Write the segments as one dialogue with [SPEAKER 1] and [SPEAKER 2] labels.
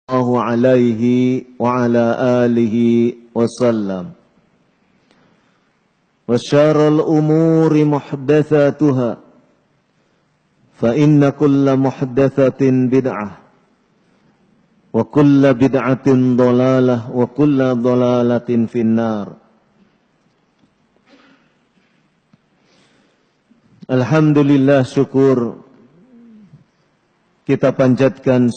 [SPEAKER 1] sallallahu alaihi wa ala alihi wasallam. Wa syarrul umuri muhdatsatuha fa inna kulla muhdatsatin bid'ah wa kulla bid'atin dhalalah wa kulla dhalalatin finnar. Alhamdulillah, syukur kita panjatkan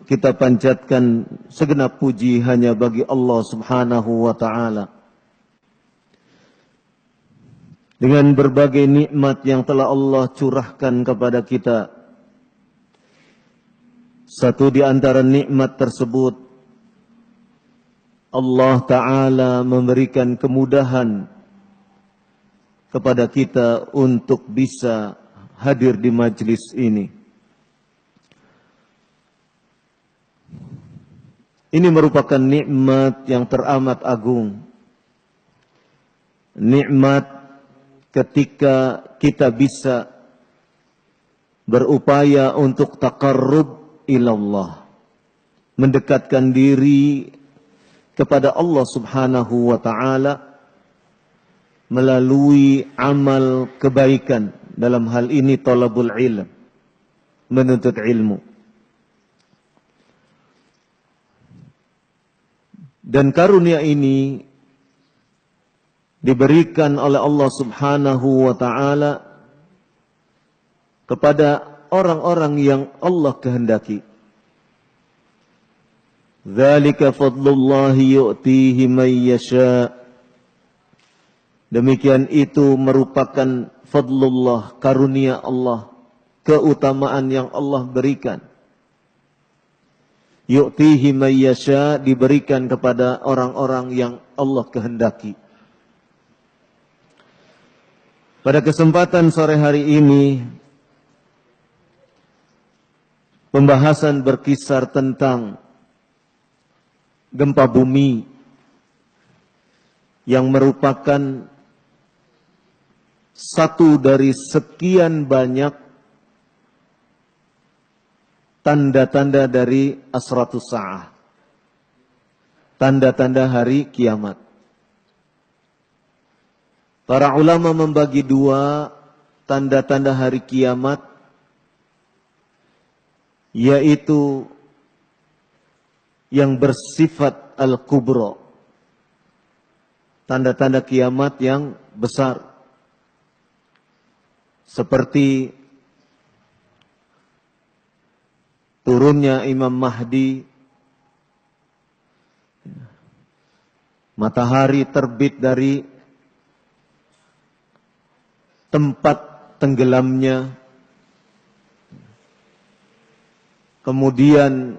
[SPEAKER 1] segenap puji hanya bagi Allah Subhanahu wa ta'ala. Dengan berbagai nikmat yang telah Allah curahkan kepada kita. Satu di antara nikmat tersebut, Allah Ta'ala memberikan kemudahan kepada kita untuk bisa hadir di majlis ini. Ini merupakan nikmat yang teramat agung. Nikmat ketika kita bisa berupaya untuk taqarrub ilallah, mendekatkan diri kepada Allah Subhanahu wa ta'ala melalui amal kebaikan, dalam hal ini talabul ilm, menuntut ilmu. Dan karunia ini diberikan oleh Allah Subhanahu wa ta'ala kepada orang-orang yang Allah kehendaki. Dzalika fadlullahi yu'tihi man yasha'. Demikian itu merupakan fadlullah, karunia Allah, keutamaan yang Allah berikan. Yu'tihi man yasha', diberikan kepada orang-orang yang Allah kehendaki. Pada kesempatan sore hari ini, pembahasan berkisar tentang gempa bumi yang merupakan satu dari sekian banyak tanda-tanda dari asratus sa'ah, tanda-tanda hari kiamat. Para ulama membagi dua tanda-tanda hari kiamat, yaitu yang bersifat al-kubra, tanda-tanda kiamat yang besar, seperti turunnya Imam Mahdi, matahari terbit dari tempat tenggelamnya, kemudian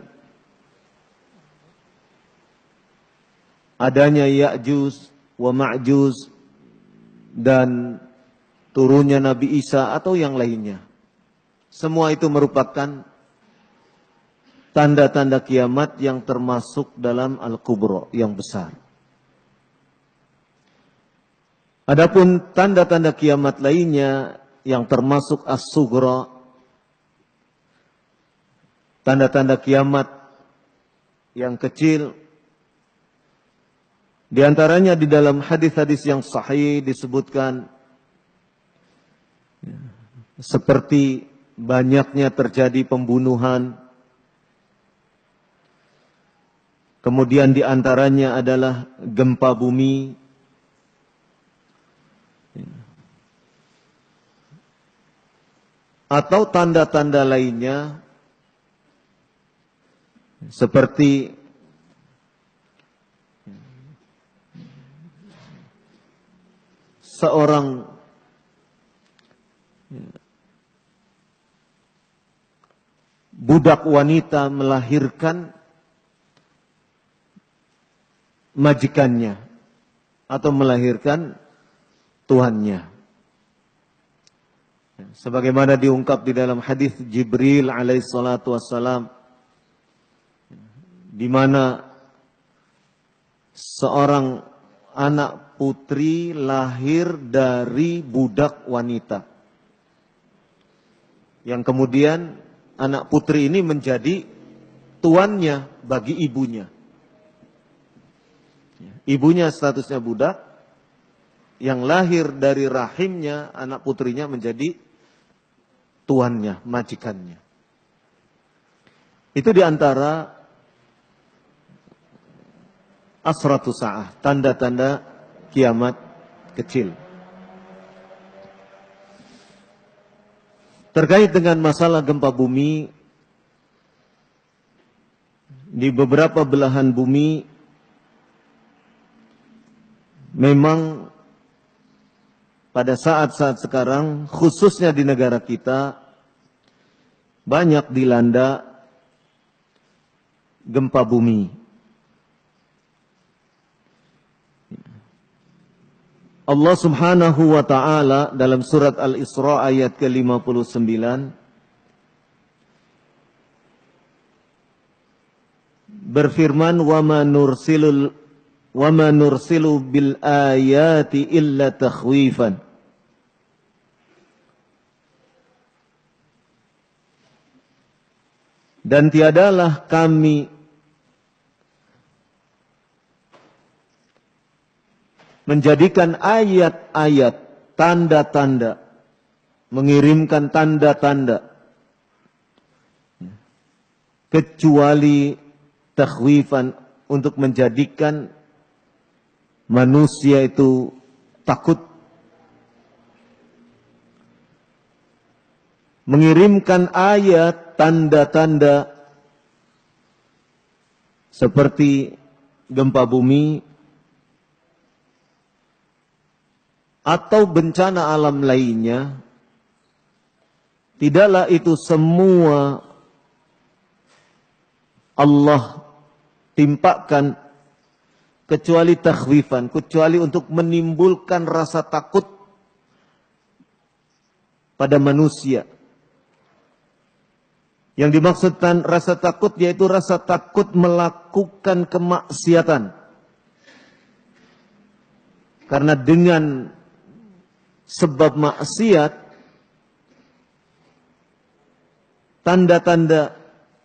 [SPEAKER 1] adanya Ya'juj wa Ma'juj dan turunnya Nabi Isa atau yang lainnya. Semua itu merupakan tanda-tanda kiamat yang termasuk dalam Al-Kubra, yang besar. Adapun tanda-tanda kiamat lainnya yang termasuk As-Sughra, tanda-tanda kiamat yang kecil, di antaranya di dalam hadis-hadis yang sahih disebutkan seperti banyaknya terjadi pembunuhan. Kemudian di antaranya adalah gempa bumi. Atau tanda-tanda lainnya seperti seorang budak wanita melahirkan majikannya atau melahirkan tuannya. Sebagaimana diungkap di dalam hadis Jibril alaihissalatu wassalam, di mana seorang anak putri lahir dari budak wanita, yang kemudian anak putri ini menjadi tuannya bagi ibunya. Ibunya statusnya budak, yang lahir dari rahimnya anak putrinya menjadi tuannya, majikannya. Itu diantara asratu sa'ah, tanda-tanda kiamat kecil. Terkait dengan masalah gempa bumi, di beberapa belahan bumi memang pada saat-saat sekarang, khususnya di negara kita, banyak dilanda gempa bumi. Allah Subhanahu wa ta'ala dalam surat Al-Isra ayat ke-59 berfirman, wa ma nursilu bil ayati illa takhwifan. Dan tiadalah kami menjadikan ayat-ayat, tanda-tanda, mengirimkan tanda-tanda, kecuali takhwifan, untuk menjadikan manusia itu takut. Mengirimkan ayat, tanda-tanda seperti gempa bumi atau bencana alam lainnya, tidaklah itu semua Allah timpakan kecuali takhwifan, kecuali untuk menimbulkan rasa takut pada manusia. Yang dimaksudkan rasa takut yaitu rasa takut melakukan kemaksiatan. Karena dengan sebab maksiat, tanda-tanda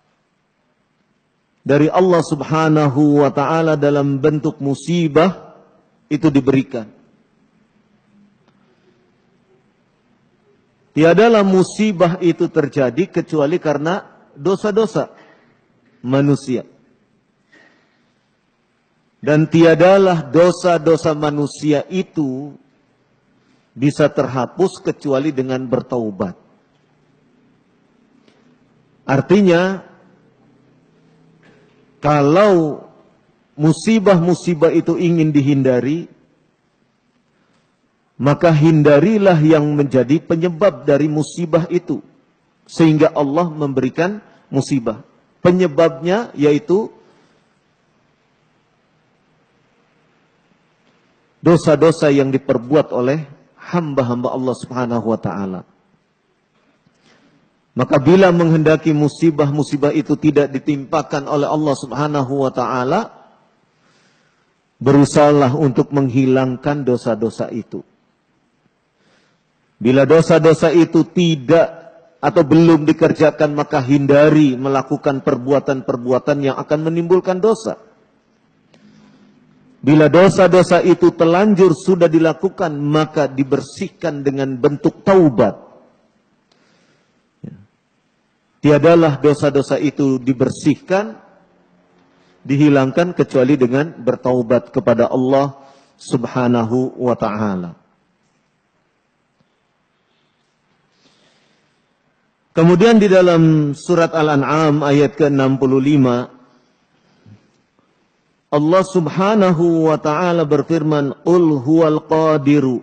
[SPEAKER 1] dari Allah Subhanahu wa ta'ala dalam bentuk musibah itu diberikan. Tiadalah musibah itu terjadi kecuali karena dosa-dosa manusia. Dan tiadalah dosa-dosa manusia itu bisa terhapus kecuali dengan bertaubat. Artinya, kalau musibah-musibah itu ingin dihindari, maka hindarilah yang menjadi penyebab dari musibah itu, sehingga Allah memberikan musibah. Penyebabnya yaitu dosa-dosa yang diperbuat oleh hamba-hamba Allah Subhanahu wa ta'ala. Maka bila menghendaki musibah-musibah itu tidak ditimpakan oleh Allah Subhanahu wa ta'ala, berusahalah untuk menghilangkan dosa-dosa itu. Bila dosa-dosa itu tidak atau belum dikerjakan, maka hindari melakukan perbuatan-perbuatan yang akan menimbulkan dosa. Bila dosa-dosa itu telanjur sudah dilakukan, maka dibersihkan dengan bentuk taubat. Tiadalah dosa-dosa itu dibersihkan, dihilangkan kecuali dengan bertaubat kepada Allah Subhanahu wa ta'ala. Kemudian di dalam surat Al-An'am ayat ke-65, Allah Subhanahu wa ta'ala berfirman, Qul huwal qadiru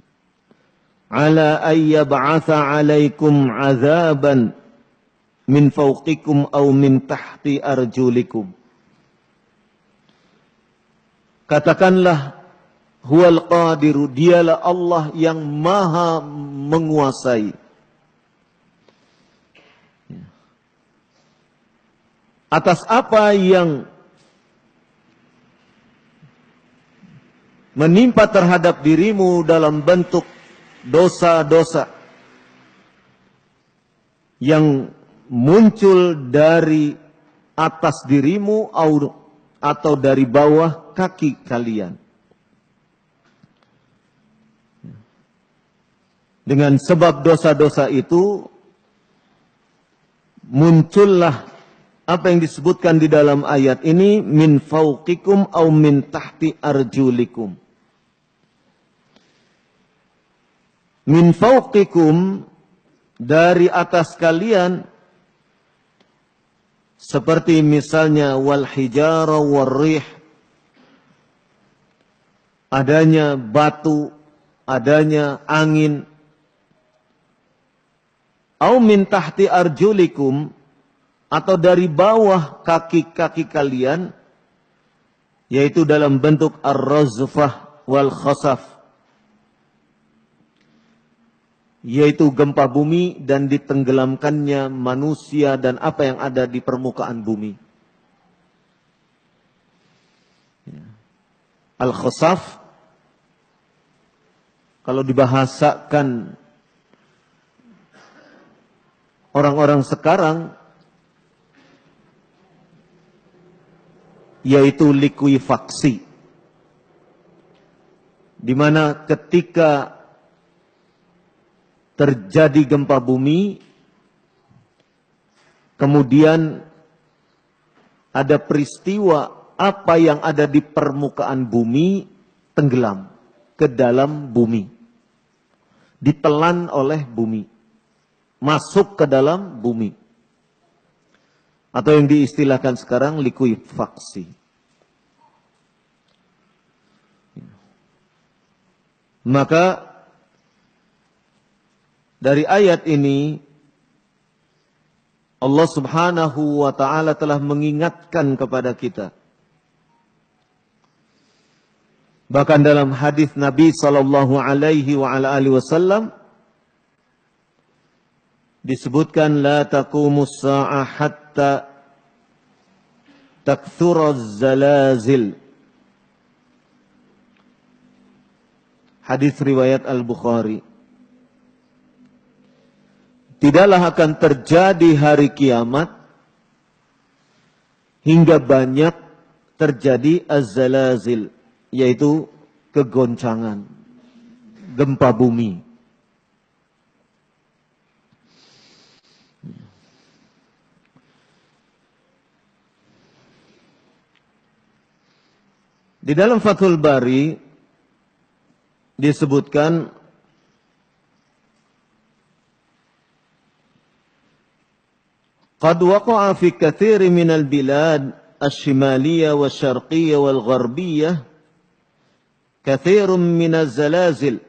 [SPEAKER 1] ala ayyab'atha alaikum azaban min fawqikum aw min tahti arjulikum. Katakanlah, huwal qadiru, dialah Allah yang maha menguasai. Atas apa yang menimpa terhadap dirimu dalam bentuk dosa-dosa yang muncul dari atas dirimu atau dari bawah kaki kalian. Dengan sebab dosa-dosa itu muncullah apa yang disebutkan di dalam ayat ini, min fauqikum au min tahti arjulikum. Min fauqikum, dari atas kalian, seperti misalnya wal hijara war rih, adanya batu, adanya angin. Au min tahti arjulikum, atau dari bawah kaki-kaki kalian, yaitu dalam bentuk ar-razfah wal khasaf, yaitu gempa bumi dan ditenggelamkannya manusia dan apa yang ada di permukaan bumi. Al-khasaf, kalau dibahasakan orang-orang sekarang, yaitu likuifaksi, di mana ketika terjadi gempa bumi, kemudian ada peristiwa apa yang ada di permukaan bumi tenggelam ke dalam bumi, ditelan oleh bumi, masuk ke dalam bumi, atau yang diistilahkan sekarang likuifaksi. Maka dari ayat ini Allah Subhanahu wa ta'ala telah mengingatkan kepada kita. Bahkan dalam hadis Nabi sallallahu alaihi wa ala alihi wasallam disebutkan, la taqumus sa'ah hatta takthuraz zalazil. Hadis riwayat Al-Bukhari. Tidaklah akan terjadi hari kiamat hingga banyak terjadi az-zalazil, yaitu kegoncangan, gempa bumi. Di dalam Fathul Bari disebutkan qad waqa'a fi katsiri minal bilad asy-syimaliyah wasy-syarqiyyah wal-gharbiyyah katsirun minaz zalazil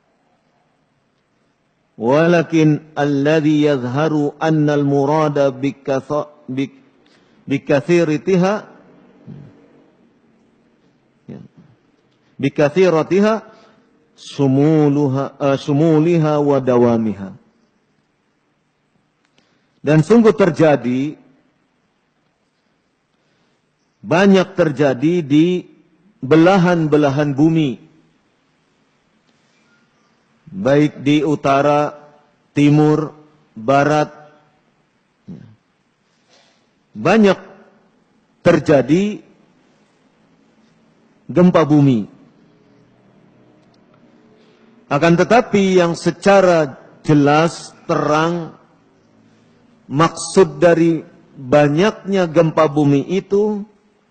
[SPEAKER 1] walakin alladhi yadhharu anna al-murada bikathiratiha sumuliha wa dawamiha. Dan sungguh terjadi, banyak terjadi di belahan-belahan bumi, baik di utara, timur, barat. Banyak terjadi gempa bumi. Akan tetapi yang secara jelas, terang, maksud dari banyaknya gempa bumi itu,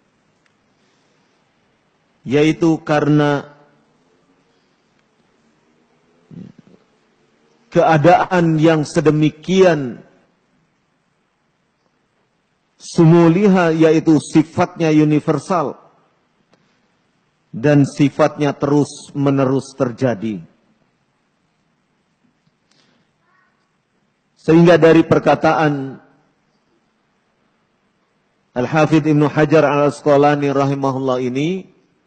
[SPEAKER 1] yaitu karena keadaan yang sedemikian sumuliha, yaitu sifatnya universal dan sifatnya terus-menerus terjadi. Sehingga dari perkataan Al-Hafidh Ibnu Hajar Al-Asqalani rahimahullah ini,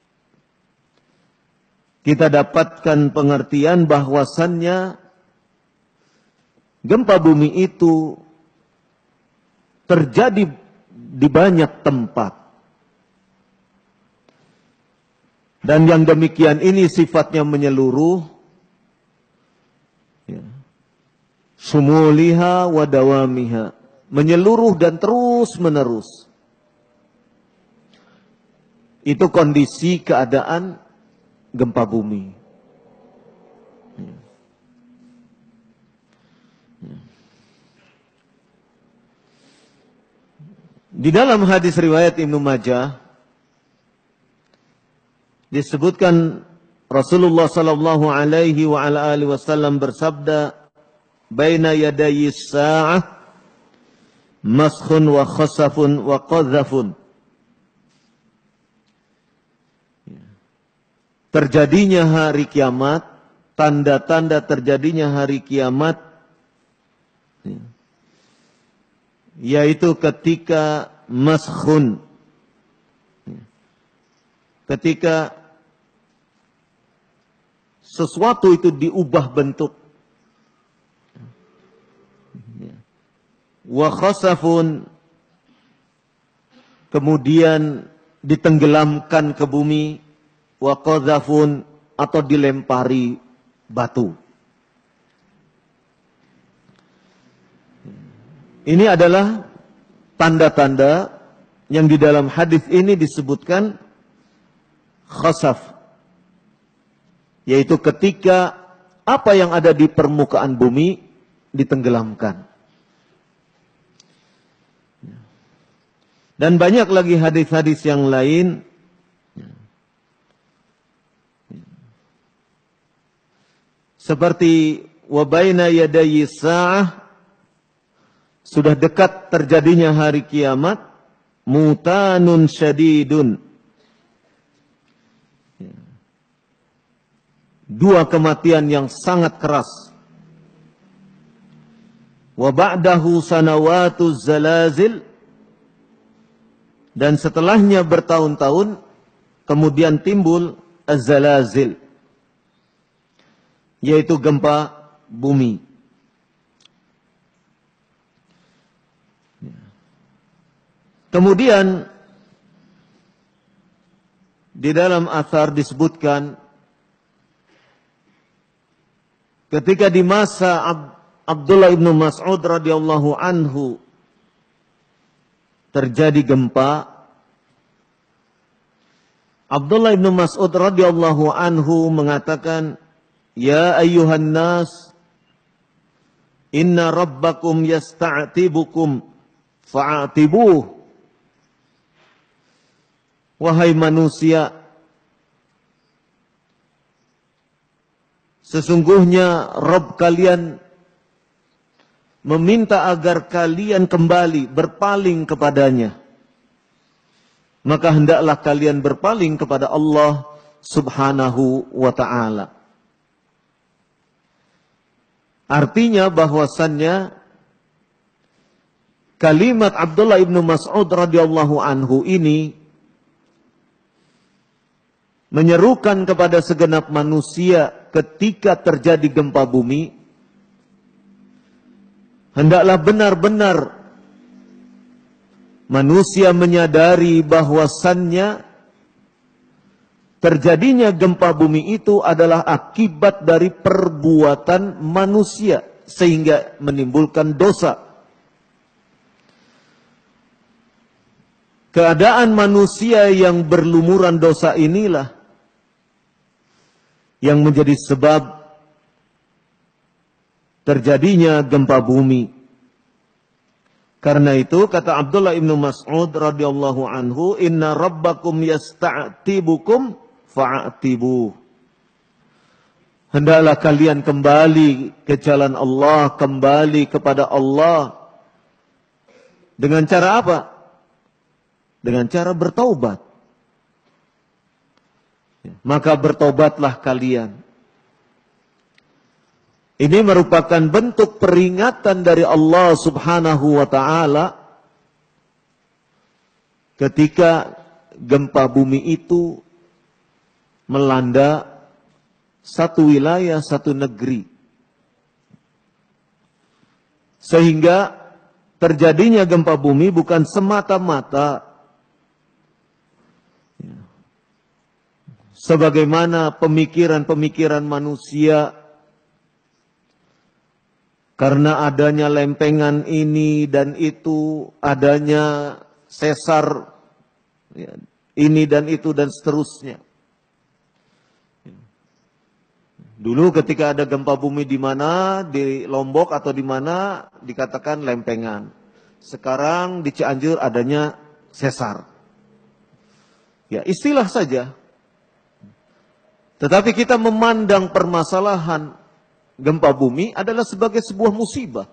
[SPEAKER 1] kita dapatkan pengertian bahwasannya gempa bumi itu terjadi di banyak tempat. Dan yang demikian ini sifatnya menyeluruh, ya, sumuliha wa dawamiha, menyeluruh dan terus menerus. Itu kondisi keadaan gempa bumi. Di dalam hadis riwayat Ibnu Majah disebutkan Rasulullah sallallahu alaihi wa ala alihi wasallam bersabda, "Baina yadayi sa'ah maskhun wa khasafun wa qadhafun." Terjadinya hari kiamat, tanda-tanda terjadinya hari kiamat, yaitu ketika maskhun, ketika sesuatu itu diubah bentuk, wa khasafun, kemudian ditenggelamkan ke bumi, wa qadhafun, atau dilempari batu. Ini adalah tanda-tanda yang di dalam hadis ini disebutkan khasaf, yaitu ketika apa yang ada di permukaan bumi ditenggelamkan. Dan banyak lagi hadis-hadis yang lain seperti wa baina yadayi sa'ah, sudah dekat terjadinya hari kiamat, mutanun syadidun, dua kematian yang sangat keras, wa ba'dahu sanawatuz zalazil, dan setelahnya bertahun-tahun kemudian timbul az-zalazil, yaitu gempa bumi. Kemudian di dalam athar disebutkan ketika di masa Abdullah ibnu Mas'ud radhiyallahu anhu terjadi gempa, Abdullah ibnu Mas'ud radhiyallahu anhu mengatakan, "Ya ayyuhan nas, inna rabbakum yasta'tibukum fa'atibuh." Wahai manusia, sesungguhnya Rabb kalian meminta agar kalian kembali berpaling kepadanya. Maka hendaklah kalian berpaling kepada Allah subhanahu wa ta'ala. Artinya bahwasannya kalimat Abdullah ibnu Mas'ud radhiyallahu anhu ini menyerukan kepada segenap manusia ketika terjadi gempa bumi, hendaklah benar-benar manusia menyadari bahwasannya terjadinya gempa bumi itu adalah akibat dari perbuatan manusia sehingga menimbulkan dosa. Keadaan manusia yang berlumuran dosa inilah yang menjadi sebab terjadinya gempa bumi. Karena itu kata Abdullah ibnu Mas'ud radhiyallahu anhu, "Inna rabbakum yasta'tibukum fa'atibuh." Hendaklah kalian kembali ke jalan Allah, kembali kepada Allah. Dengan cara apa? Dengan cara bertaubat. Maka bertobatlah kalian. Ini merupakan bentuk peringatan dari Allah subhanahu wa ta'ala ketika gempa bumi itu melanda satu wilayah, satu negeri. Sehingga terjadinya gempa bumi bukan semata-mata sebagaimana pemikiran-pemikiran manusia, karena adanya lempengan ini dan itu, adanya sesar, ya, ini dan itu dan seterusnya. Dulu ketika ada gempa bumi di mana, di Lombok atau di mana, dikatakan lempengan. Sekarang di Cianjur adanya sesar. Ya, istilah saja. Tetapi kita memandang permasalahan gempa bumi adalah sebagai sebuah musibah.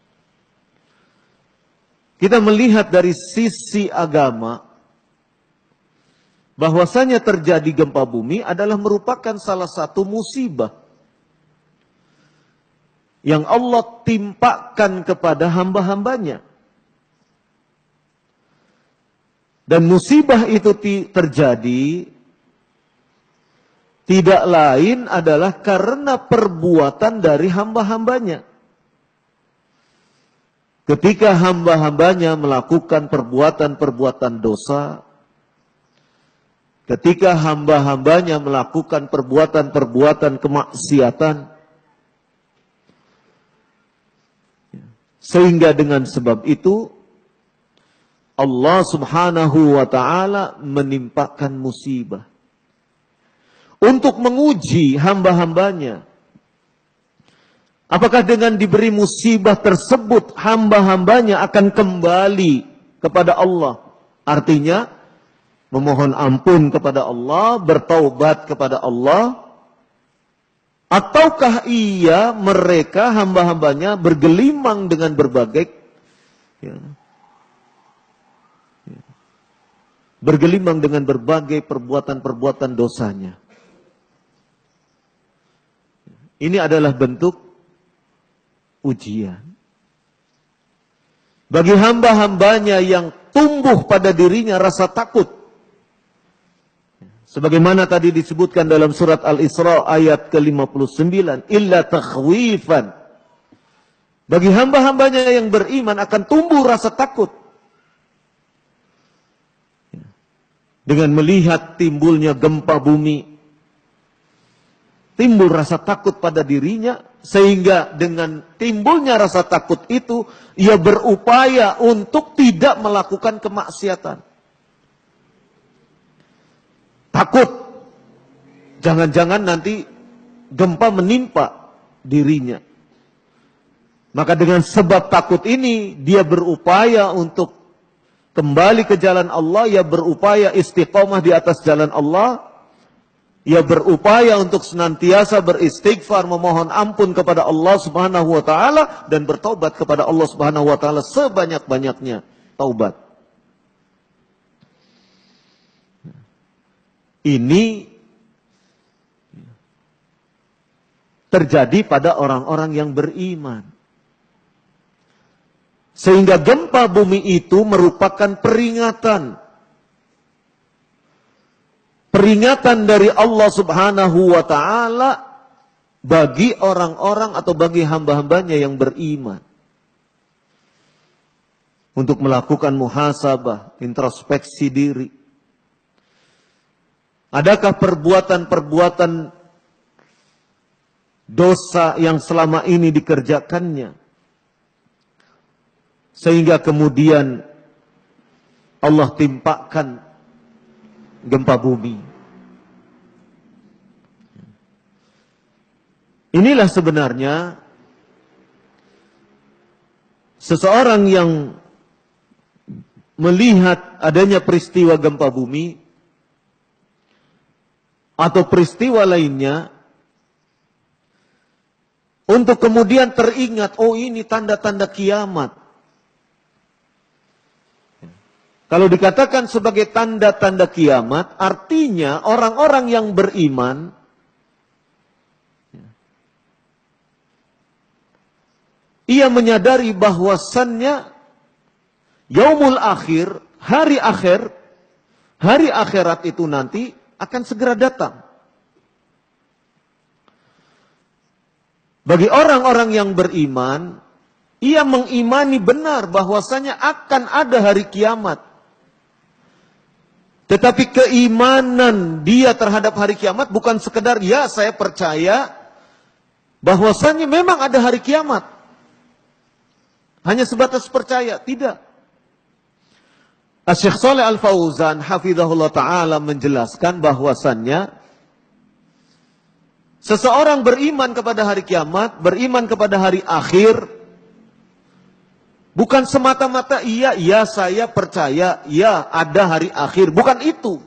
[SPEAKER 1] Kita melihat dari sisi agama, bahwasanya terjadi gempa bumi adalah merupakan salah satu musibah yang Allah timpakan kepada hamba-hambanya. Dan musibah itu terjadi tidak lain adalah karena perbuatan dari hamba-hambanya. Ketika hamba-hambanya melakukan perbuatan-perbuatan dosa, ketika hamba-hambanya melakukan perbuatan-perbuatan kemaksiatan, sehingga dengan sebab itu Allah Subhanahu wa ta'ala menimpakan musibah untuk menguji hamba-hambanya. Apakah dengan diberi musibah tersebut hamba-hambanya akan kembali kepada Allah? Artinya memohon ampun kepada Allah, bertaubat kepada Allah. Ataukah mereka hamba-hambanya bergelimang dengan berbagai bergelimang dengan berbagai perbuatan-perbuatan dosanya. Ini adalah bentuk ujian. Bagi hamba-hambanya yang tumbuh pada dirinya rasa takut. Sebagaimana tadi disebutkan dalam surat Al-Isra ayat ke-59. Illa takhwifan. Bagi hamba-hambanya yang beriman akan tumbuh rasa takut. Dengan melihat timbulnya gempa bumi. Timbul rasa takut pada dirinya. Sehingga dengan timbulnya rasa takut itu, ia berupaya untuk tidak melakukan kemaksiatan. Takut. Jangan-jangan nanti gempa menimpa dirinya. Maka dengan sebab takut ini, dia berupaya untuk kembali ke jalan Allah. Ia berupaya istiqomah di atas jalan Allah. Ia berupaya untuk senantiasa beristighfar, memohon ampun kepada Allah Subhanahu wa ta'ala. Dan bertaubat kepada Allah Subhanahu wa ta'ala sebanyak-banyaknya taubat. Ini terjadi pada orang-orang yang beriman. Sehingga gempa bumi itu merupakan peringatan. Peringatan dari Allah Subhanahu wa ta'ala bagi orang-orang atau bagi hamba-hambanya yang beriman. Untuk melakukan muhasabah, introspeksi diri. Adakah perbuatan-perbuatan dosa yang selama ini dikerjakannya? Sehingga kemudian Allah timpakan gempa bumi. Inilah sebenarnya seseorang yang melihat adanya peristiwa gempa bumi atau peristiwa lainnya untuk kemudian teringat, oh ini tanda-tanda kiamat. Kalau dikatakan sebagai tanda-tanda kiamat, artinya orang-orang yang beriman ia menyadari bahwasannya yaumul akhir, hari akhirat itu nanti akan segera datang. Bagi orang-orang yang beriman, ia mengimani benar bahwasanya akan ada hari kiamat. Tetapi keimanan dia terhadap hari kiamat bukan sekedar, ya saya percaya bahwasannya memang ada hari kiamat. Hanya sebatas percaya, tidak. Syekh Shalih Al-Fauzan hafizahullah ta'ala menjelaskan bahwasannya seseorang beriman kepada hari kiamat, beriman kepada hari akhir, bukan semata-mata iya saya percaya, iya ada hari akhir. Bukan itu.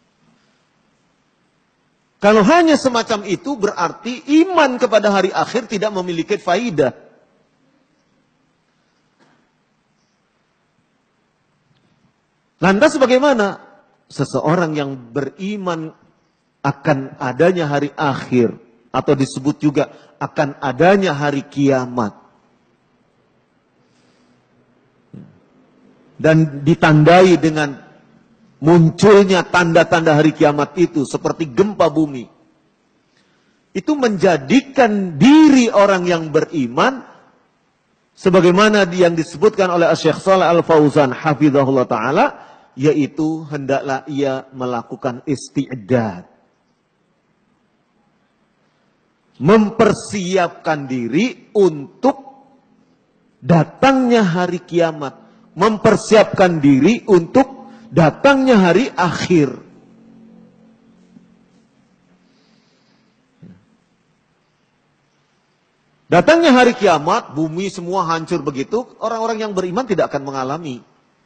[SPEAKER 1] Kalau hanya semacam itu berarti iman kepada hari akhir tidak memiliki faidah. Lantas bagaimana? Seseorang yang beriman akan adanya hari akhir atau disebut juga akan adanya hari kiamat. Dan ditandai dengan munculnya tanda-tanda hari kiamat itu seperti gempa bumi. Itu menjadikan diri orang yang beriman sebagaimana yang disebutkan oleh Syekh Shalih Al-Fauzan hafizahullah ta'ala, yaitu hendaklah ia melakukan isti'dad. Mempersiapkan diri untuk datangnya hari kiamat. Mempersiapkan diri untuk datangnya hari akhir. Datangnya hari kiamat, bumi semua hancur begitu, orang-orang yang beriman tidak akan mengalami.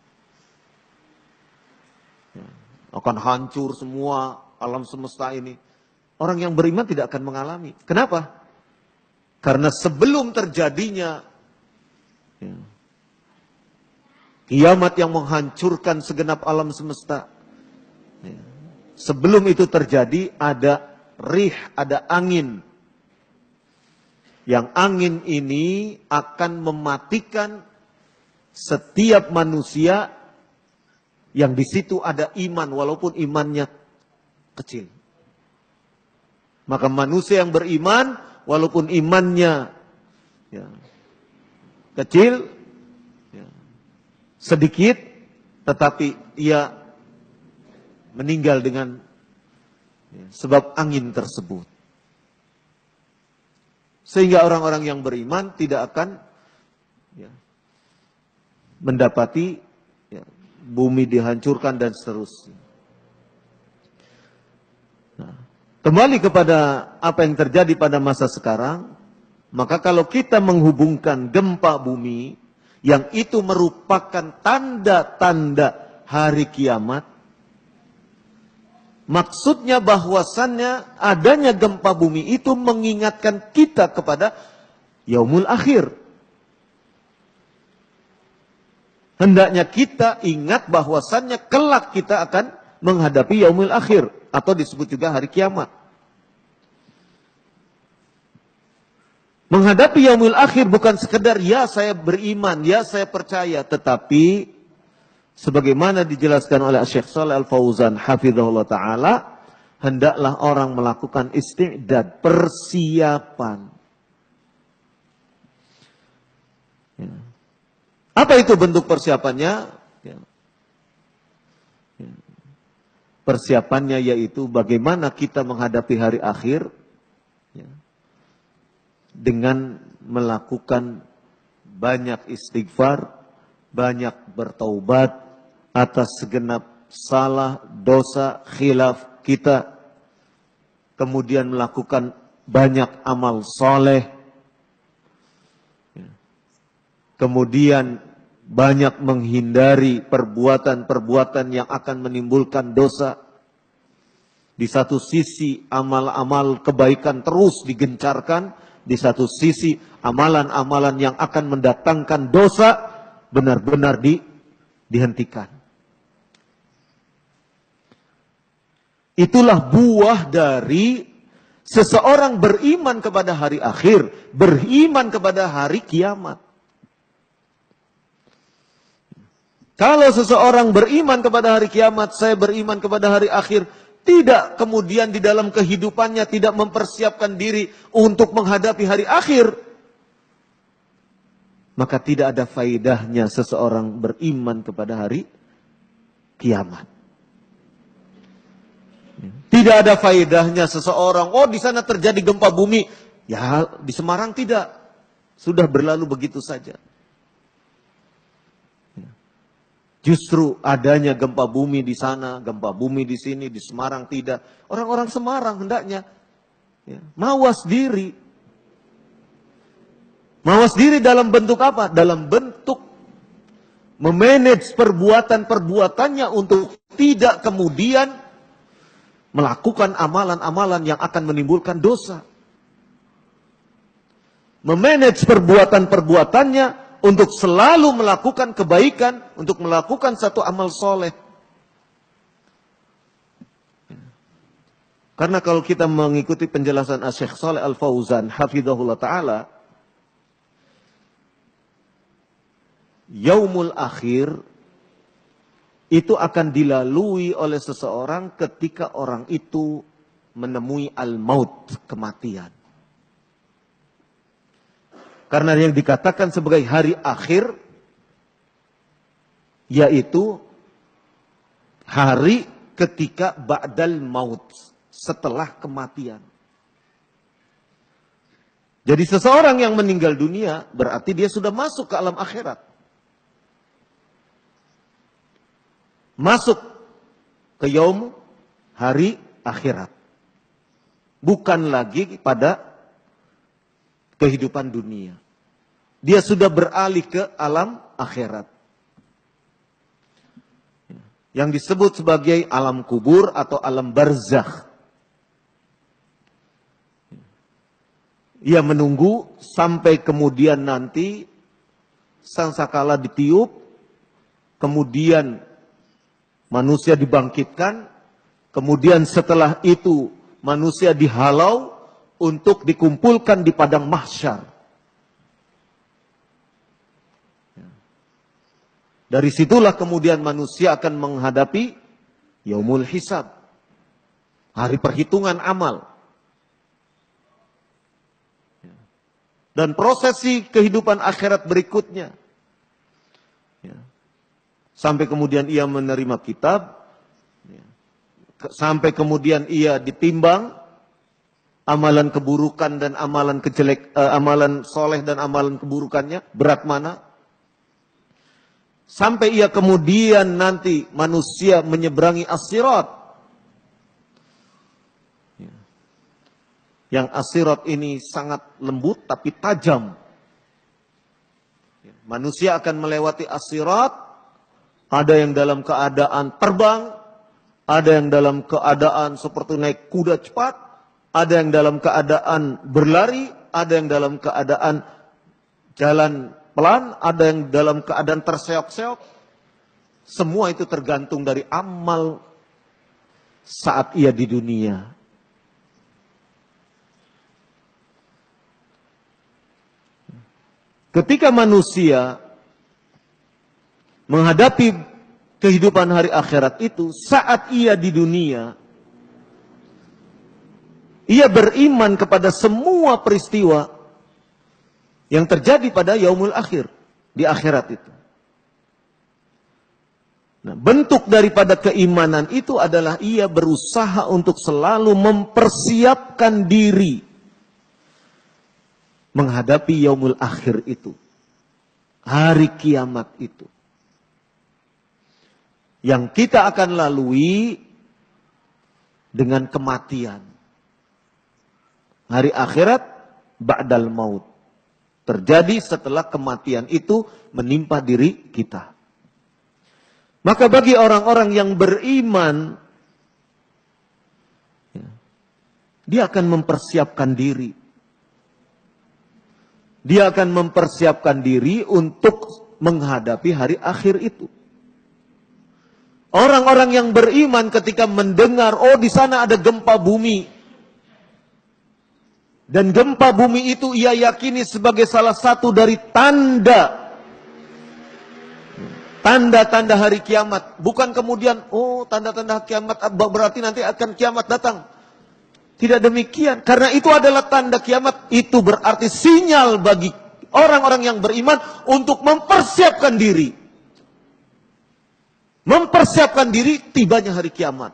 [SPEAKER 1] Akan hancur semua alam semesta ini. Orang yang beriman tidak akan mengalami. Kenapa? Karena sebelum terjadinya kiamat yang menghancurkan segenap alam semesta, sebelum itu terjadi ada rih, ada angin. Yang angin ini akan mematikan setiap manusia yang di situ ada iman walaupun imannya kecil. Maka manusia yang beriman walaupun imannya kecil, sedikit, tetapi ia meninggal dengan sebab angin tersebut. Sehingga orang-orang yang beriman tidak akan mendapati bumi dihancurkan dan seterusnya. Nah, kembali kepada apa yang terjadi pada masa sekarang, maka kalau kita menghubungkan gempa bumi, yang itu merupakan tanda-tanda hari kiamat, maksudnya bahwasannya adanya gempa bumi itu mengingatkan kita kepada yaumul akhir. Hendaknya kita ingat bahwasannya kelak kita akan menghadapi yaumul akhir atau disebut juga hari kiamat. Menghadapi yaumul akhir bukan sekedar ya saya beriman, ya saya percaya, tetapi sebagaimana dijelaskan oleh Syekh Shalih Al-Fauzan hafizahullah ta'ala, hendaklah orang melakukan isti'dad, persiapan. Apa itu bentuk persiapannya? Persiapannya yaitu bagaimana kita menghadapi hari akhir dengan melakukan banyak istighfar, banyak bertaubat atas segenap salah, dosa, khilaf kita. Kemudian melakukan banyak amal soleh. Kemudian banyak menghindari perbuatan-perbuatan yang akan menimbulkan dosa. Di satu sisi amal-amal kebaikan terus digencarkan. Di satu sisi amalan-amalan yang akan mendatangkan dosa benar-benar dihentikan. Itulah buah dari seseorang beriman kepada hari akhir, beriman kepada hari kiamat. Kalau seseorang beriman kepada hari kiamat, saya beriman kepada hari akhir, tidak kemudian di dalam kehidupannya tidak mempersiapkan diri untuk menghadapi hari akhir, maka tidak ada faedahnya seseorang beriman kepada hari kiamat. Tidak ada faedahnya seseorang, oh di sana terjadi gempa bumi, ya di Semarang tidak, sudah berlalu begitu saja. Justru adanya gempa bumi di sana, gempa bumi di sini, di Semarang tidak. Orang-orang Semarang hendaknya mawas diri. Mawas diri dalam bentuk apa? Dalam bentuk memanage perbuatan-perbuatannya untuk tidak kemudian melakukan amalan-amalan yang akan menimbulkan dosa. Memanage perbuatan-perbuatannya untuk selalu melakukan kebaikan, untuk melakukan satu amal soleh. Karena kalau kita mengikuti penjelasan Syekh Shalih Al Fauzan, hafizahullah ta'ala, yaumul akhir itu akan dilalui oleh seseorang ketika orang itu menemui al-maut, kematian. Karena yang dikatakan sebagai hari akhir, yaitu hari ketika ba'dal maut, setelah kematian. Jadi seseorang yang meninggal dunia, berarti dia sudah masuk ke alam akhirat. Masuk ke yaum, hari akhirat. Bukan lagi pada kehidupan dunia. Dia sudah beralih ke alam akhirat. Yang disebut sebagai alam kubur atau alam barzakh. Ia menunggu sampai kemudian nanti sangkakala ditiup, kemudian manusia dibangkitkan, kemudian setelah itu manusia dihalau untuk dikumpulkan di padang mahsyar. Dari situlah kemudian manusia akan menghadapi yaumul hisab. Hari perhitungan amal. Dan prosesi kehidupan akhirat berikutnya. Sampai kemudian ia menerima kitab. Sampai kemudian ia ditimbang. Amalan keburukan dan amalan amalan soleh dan amalan keburukannya. Berat mana? Sampai ia kemudian nanti manusia menyeberangi as-sirat. Yang as-sirat ini sangat lembut tapi tajam. Manusia akan melewati as-sirat. Ada yang dalam keadaan terbang. Ada yang dalam keadaan seperti naik kuda cepat. Ada yang dalam keadaan berlari. Ada yang dalam keadaan jalan pelan, ada yang dalam keadaan terseok-seok. Semua itu tergantung dari amal saat ia di dunia. Ketika manusia menghadapi kehidupan hari akhirat itu, saat ia di dunia, ia beriman kepada semua peristiwa yang terjadi pada yaumul akhir, di akhirat itu. Nah, bentuk daripada keimanan itu adalah ia berusaha untuk selalu mempersiapkan diri menghadapi yaumul akhir itu. Hari kiamat itu. Yang kita akan lalui dengan kematian. Hari akhirat ba'dal maut. Terjadi setelah kematian itu menimpa diri kita. Maka bagi orang-orang yang beriman, dia akan mempersiapkan diri. Dia akan mempersiapkan diri untuk menghadapi hari akhir itu. Orang-orang yang beriman ketika mendengar, oh di sana ada gempa bumi. Dan gempa bumi itu ia yakini sebagai salah satu dari tanda-tanda hari kiamat. Bukan kemudian, oh tanda-tanda kiamat berarti nanti akan kiamat datang. Tidak demikian. Karena itu adalah tanda kiamat. Itu berarti sinyal bagi orang-orang yang beriman untuk mempersiapkan diri. Mempersiapkan diri tibanya hari kiamat.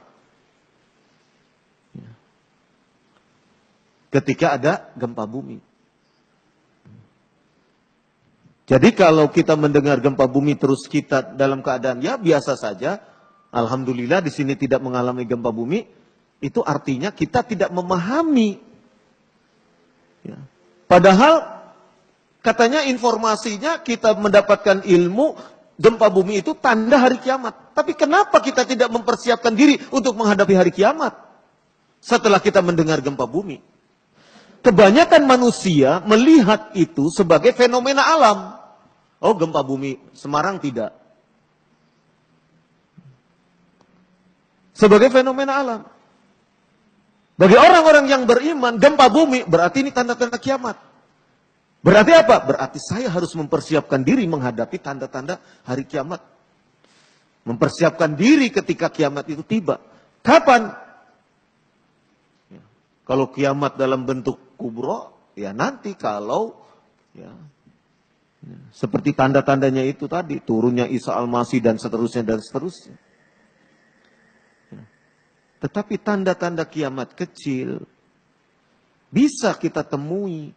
[SPEAKER 1] Ketika ada gempa bumi. Jadi kalau kita mendengar gempa bumi terus kita dalam keadaan ya biasa saja, alhamdulillah di sini tidak mengalami gempa bumi, itu artinya kita tidak memahami. Ya. Padahal katanya informasinya kita mendapatkan ilmu gempa bumi itu tanda hari kiamat. Tapi kenapa kita tidak mempersiapkan diri untuk menghadapi hari kiamat setelah kita mendengar gempa bumi? Kebanyakan manusia melihat itu sebagai fenomena alam. Oh, gempa bumi Semarang tidak. Sebagai fenomena alam. Bagi orang-orang yang beriman, gempa bumi berarti ini tanda-tanda kiamat. Berarti apa? Berarti saya harus mempersiapkan diri menghadapi tanda-tanda hari kiamat. Mempersiapkan diri ketika kiamat itu tiba. Kapan? Ya. Kalau kiamat dalam bentuk kubro, ya nanti kalau ya, seperti tanda-tandanya itu tadi, turunnya Isa Al-Masih dan seterusnya dan seterusnya. Ya. Tetapi tanda-tanda kiamat kecil bisa kita temui.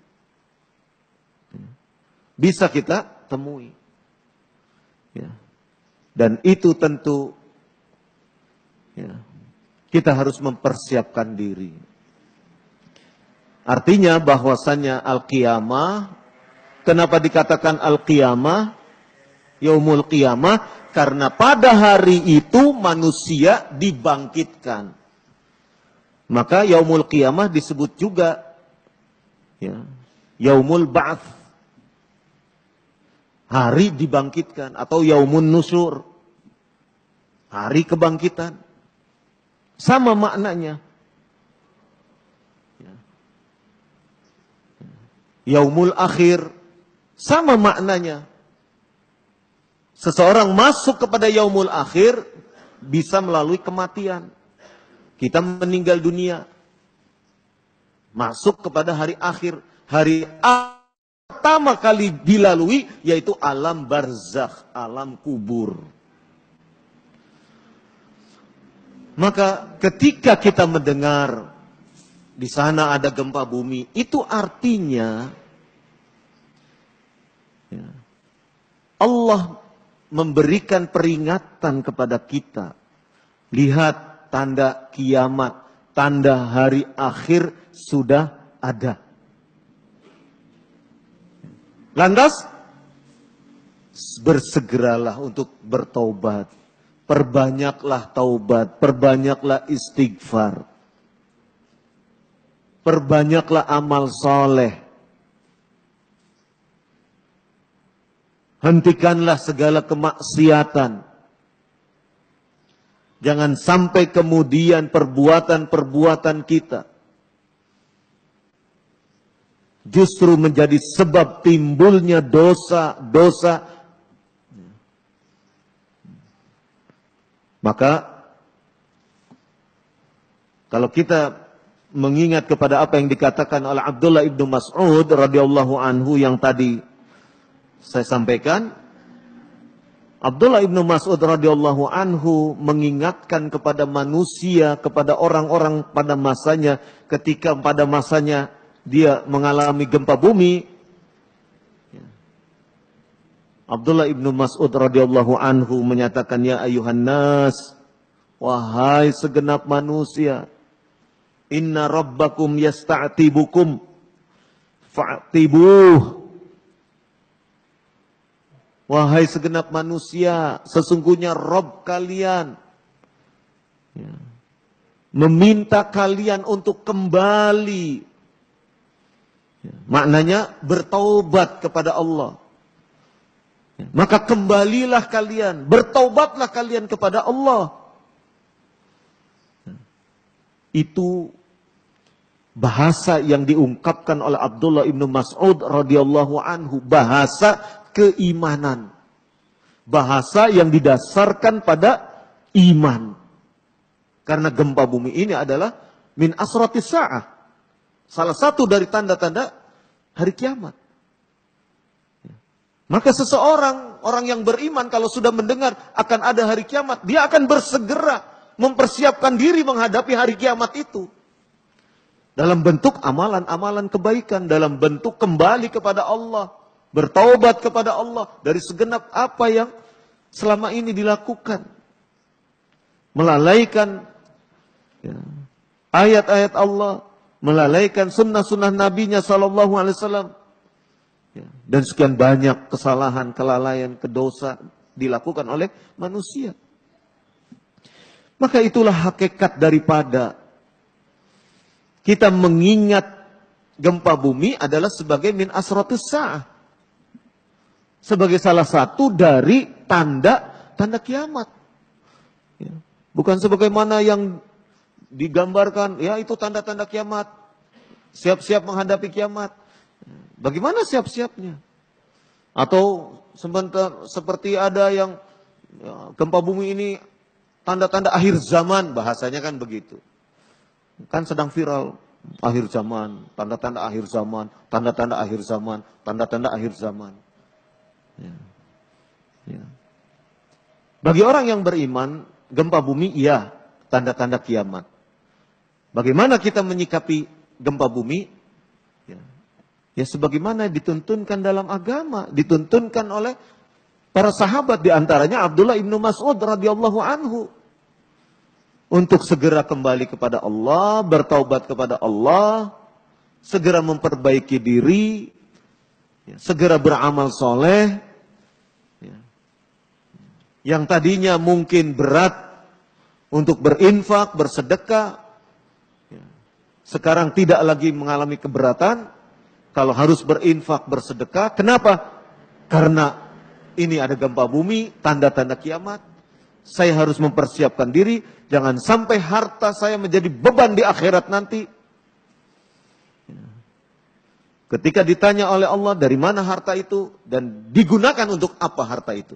[SPEAKER 1] Bisa kita temui. Ya. Dan itu tentu ya, kita harus mempersiapkan diri. Artinya bahwasannya Al-Qiyamah, kenapa dikatakan Al-Qiyamah, Yaumul Qiyamah? Karena pada hari itu manusia dibangkitkan. Maka Yaumul Qiyamah disebut juga ya, Yaumul Ba'ats. Hari dibangkitkan atau Yaumun Nusyur. Hari kebangkitan. Sama maknanya. Yaumul Akhir. Sama maknanya. Seseorang masuk kepada Yaumul Akhir bisa melalui kematian. Kita meninggal dunia. Masuk kepada hari akhir. Hari pertama kali dilalui yaitu alam barzakh, alam kubur. Maka ketika kita mendengar di sana ada gempa bumi, itu artinya ya, Allah memberikan peringatan kepada kita. Lihat tanda kiamat, tanda hari akhir sudah ada. Lantas, bersegeralah untuk bertaubat. Perbanyaklah taubat, perbanyaklah istighfar. Perbanyaklah amal soleh. Hentikanlah segala kemaksiatan. Jangan sampai kemudian perbuatan-perbuatan kita justru menjadi sebab timbulnya dosa-dosa. Maka kalau kita mengingat kepada apa yang dikatakan oleh Abdullah ibnu Mas'ud radhiyallahu anhu yang tadi saya sampaikan, Abdullah ibnu Mas'ud radhiyallahu anhu mengingatkan kepada manusia, kepada orang-orang pada masanya, ketika pada masanya dia mengalami gempa bumi. Abdullah ibnu Mas'ud radhiyallahu anhu menyatakan, ya ayuhan nas, wahai segenap manusia, inna rabbakum yasta'tibukum fa'tibuh. Wahai segenap manusia, sesungguhnya Rabb kalian meminta kalian untuk kembali. Maknanya bertaubat kepada Allah. Maka kembalilah kalian, bertaubatlah kalian kepada Allah. Itu bahasa yang diungkapkan oleh Abdullah ibnu Mas'ud radhiyallahu anhu, bahasa keimanan. Bahasa yang didasarkan pada iman. Karena gempa bumi ini adalah min asratis sa'ah. Salah satu dari tanda-tanda hari kiamat. Maka seseorang, orang yang beriman kalau sudah mendengar akan ada hari kiamat, dia akan bersegera mempersiapkan diri menghadapi hari kiamat itu. Dalam bentuk amalan-amalan kebaikan, dalam bentuk kembali kepada Allah. bertaubat kepada Allah dari segenap apa yang selama ini dilakukan, melalaikan ayat-ayat Allah, melalaikan sunnah-sunnah Nabi-Nya Sallallahu Alaihi Wasallam, dan sekian banyak kesalahan, kelalaian, kedosa dilakukan oleh manusia. Maka itulah hakikat daripada kita mengingat gempa bumi adalah sebagai min asratus sa'ah, sebagai salah satu dari tanda kiamat. Bukan sebagaimana yang digambarkan, ya itu tanda-tanda kiamat, siap-siap menghadapi kiamat. Bagaimana siap-siapnya? Atau seperti ada yang gempa bumi ini tanda-tanda akhir zaman, bahasanya kan begitu. Kan sedang viral akhir zaman, tanda-tanda akhir zaman, tanda-tanda akhir zaman, tanda-tanda akhir zaman. Bagi orang yang beriman, gempa bumi iya tanda-tanda kiamat. Bagaimana kita menyikapi gempa bumi? Ya sebagaimana dituntunkan dalam agama, dituntunkan oleh para sahabat, diantaranya Abdullah ibnu Mas'ud radhiyallahu anhu, untuk segera kembali kepada Allah, bertaubat kepada Allah, segera memperbaiki diri, segera beramal soleh. Yang tadinya mungkin berat untuk berinfak, bersedekah, sekarang tidak lagi mengalami keberatan kalau harus berinfak, bersedekah. Kenapa? Karena ini ada gempa bumi, tanda-tanda kiamat. Saya harus mempersiapkan diri, jangan sampai harta saya menjadi beban di akhirat nanti. Ketika ditanya oleh Allah, dari mana harta itu? Dan digunakan untuk apa harta itu?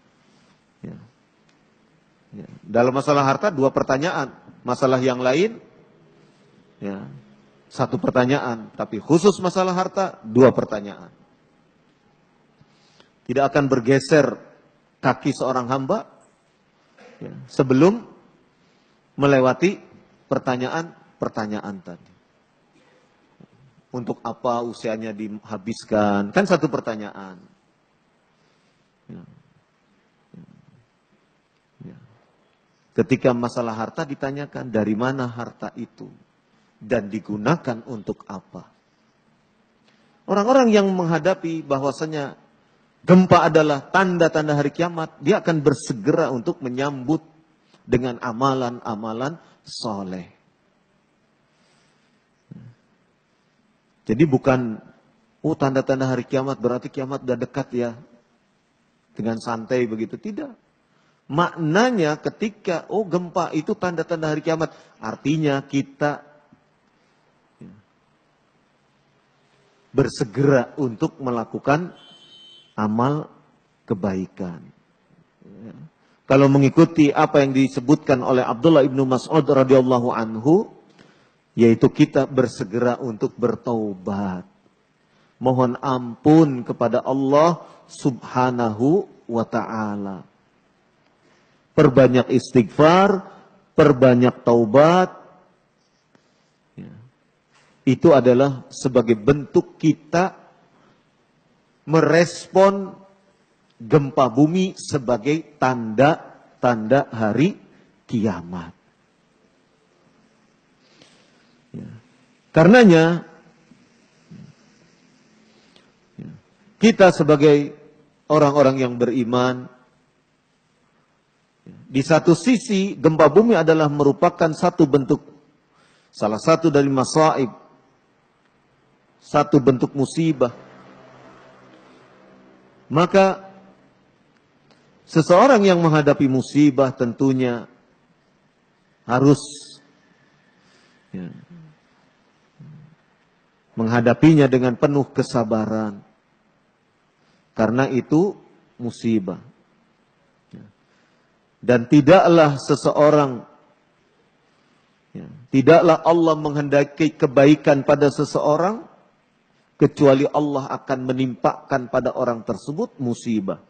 [SPEAKER 1] Dalam masalah harta, 2 pertanyaan. Masalah yang lain, satu pertanyaan. Tapi khusus masalah harta, 2 pertanyaan. Tidak akan bergeser kaki seorang hamba sebelum melewati pertanyaan-pertanyaan tadi. Untuk apa usianya dihabiskan? Kan satu pertanyaan. Ketika masalah harta ditanyakan, dari mana harta itu? Dan digunakan untuk apa? Orang-orang yang menghadapi bahwasanya gempa adalah tanda-tanda hari kiamat, dia akan bersegera untuk menyambut dengan amalan-amalan soleh. Jadi bukan, tanda-tanda hari kiamat berarti kiamat udah dekat ya, dengan santai begitu. Tidak. Maknanya ketika, gempa itu tanda-tanda hari kiamat, artinya kita bersegera untuk melakukan amal kebaikan. Kalau mengikuti apa yang disebutkan oleh Abdullah ibnu Mas'ud radhiyallahu anhu, yaitu kita bersegera untuk bertaubat, mohon ampun kepada Allah subhanahu wa ta'ala, perbanyak istighfar, perbanyak taubat. Itu adalah sebagai bentuk kita merespon gempa bumi sebagai tanda-tanda hari kiamat. Karenanya kita sebagai orang-orang yang beriman, di satu sisi gempa bumi adalah merupakan satu bentuk, salah satu dari masaib, satu bentuk musibah. Maka seseorang yang menghadapi musibah tentunya harus menghadapinya dengan penuh kesabaran. Karena itu musibah. Dan tidaklah seseorang, tidaklah Allah menghendaki kebaikan pada seseorang, kecuali Allah akan menimpakan pada orang tersebut musibah.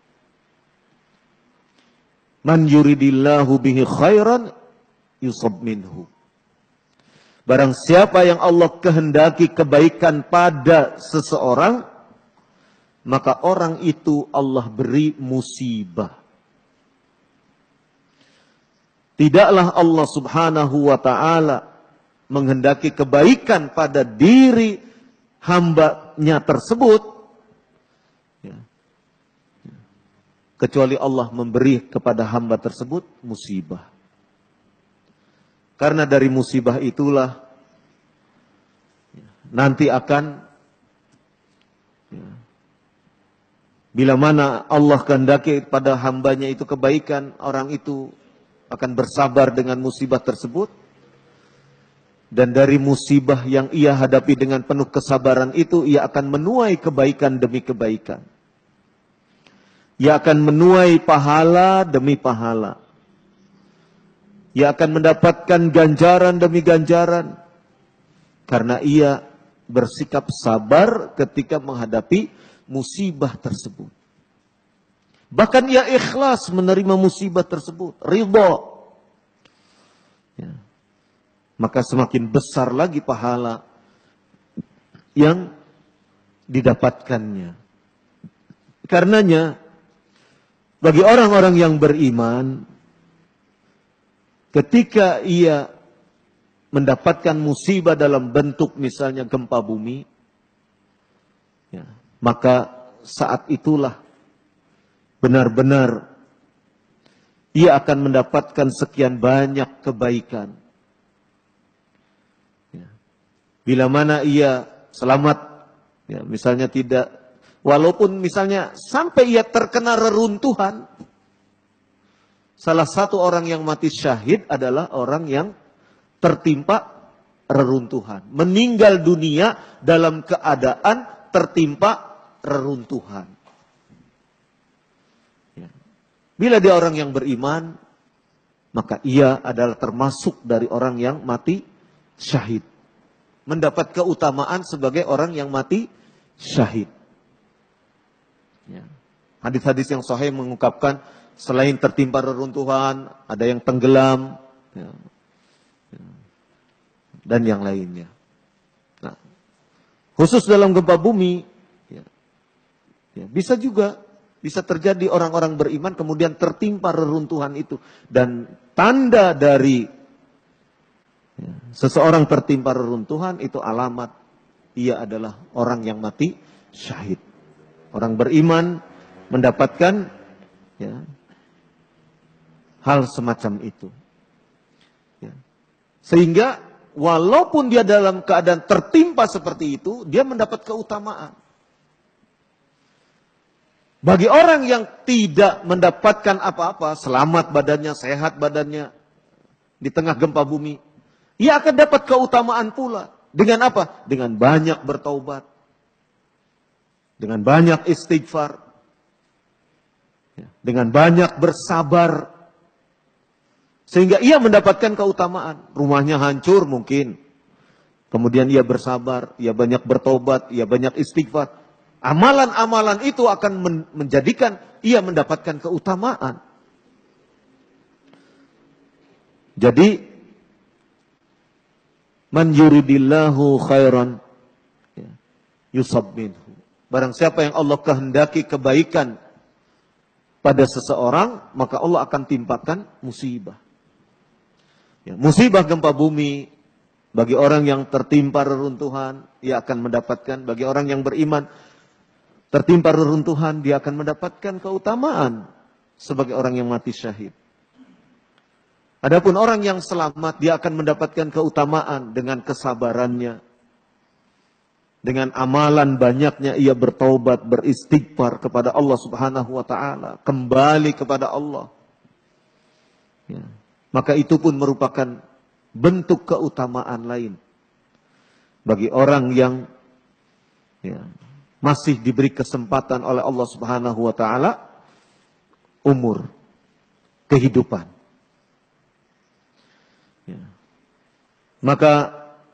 [SPEAKER 1] Man yuridillahu bihi khairan yusab minhu. Barang siapa yang Allah kehendaki kebaikan pada seseorang, maka orang itu Allah beri musibah. Tidaklah Allah subhanahu wa ta'ala menghendaki kebaikan pada diri hambanya tersebut, kecuali Allah memberi kepada hamba tersebut musibah. Karena dari musibah itulah nanti akan, bila mana Allah kehendaki pada hambanya itu kebaikan, orang itu akan bersabar dengan musibah tersebut. Dan dari musibah yang ia hadapi dengan penuh kesabaran itu, ia akan menuai kebaikan demi kebaikan. Ia akan menuai pahala demi pahala. Ia akan mendapatkan ganjaran demi ganjaran. Karena ia bersikap sabar ketika menghadapi musibah tersebut. Bahkan ia ikhlas menerima musibah tersebut. Ridha. Ya. Maka semakin besar lagi pahala yang didapatkannya. Karenanya, bagi orang-orang yang beriman, ketika ia mendapatkan musibah dalam bentuk misalnya gempa bumi, ya, maka saat itulah benar-benar ia akan mendapatkan sekian banyak kebaikan. Ya. Bila mana ia selamat, ya, misalnya tidak, walaupun misalnya sampai ia terkena reruntuhan, salah satu orang yang mati syahid adalah orang yang tertimpa reruntuhan. Meninggal dunia dalam keadaan tertimpa reruntuhan. Ya. Bila dia orang yang beriman, maka ia adalah termasuk dari orang yang mati syahid. Mendapat keutamaan sebagai orang yang mati syahid. Ya. Hadis-hadis yang sahih mengungkapkan selain tertimpa reruntuhan, ada yang tenggelam, ya, dan yang lainnya. Nah, khusus dalam gempa bumi, ya, bisa juga, bisa terjadi orang-orang beriman kemudian tertimpa reruntuhan itu. Dan tanda dari seseorang tertimpa reruntuhan itu alamat ia adalah orang yang mati syahid. Orang beriman mendapatkan, ya, hal semacam itu. Ya. Sehingga walaupun dia dalam keadaan tertimpa seperti itu, dia mendapat keutamaan. Bagi orang yang tidak mendapatkan apa-apa, selamat badannya, sehat badannya, di tengah gempa bumi, ia akan dapat keutamaan pula. Dengan apa? Dengan banyak bertaubat. Dengan banyak istighfar. Dengan banyak bersabar. Sehingga ia mendapatkan keutamaan. Rumahnya hancur mungkin. Kemudian ia bersabar, ia banyak bertobat, ia banyak istighfar. Amalan-amalan itu akan menjadikan ia mendapatkan keutamaan. Jadi, man yuridillahu khairan yusab minhu. Barang siapa yang Allah kehendaki kebaikan pada seseorang, maka Allah akan timpakan musibah. Ya, musibah gempa bumi, bagi orang yang tertimpa reruntuhan, ia akan mendapatkan, bagi orang yang beriman, tertimpa reruntuhan, dia akan mendapatkan keutamaan sebagai orang yang mati syahid. Adapun orang yang selamat, dia akan mendapatkan keutamaan dengan kesabarannya. Dengan amalan banyaknya ia bertaubat, beristighfar kepada Allah subhanahu wa ta'ala. Kembali kepada Allah. Ya. Maka itu pun merupakan bentuk keutamaan lain. Bagi orang yang, ya, masih diberi kesempatan oleh Allah subhanahu wa ta'ala. Umur, kehidupan. Ya. Maka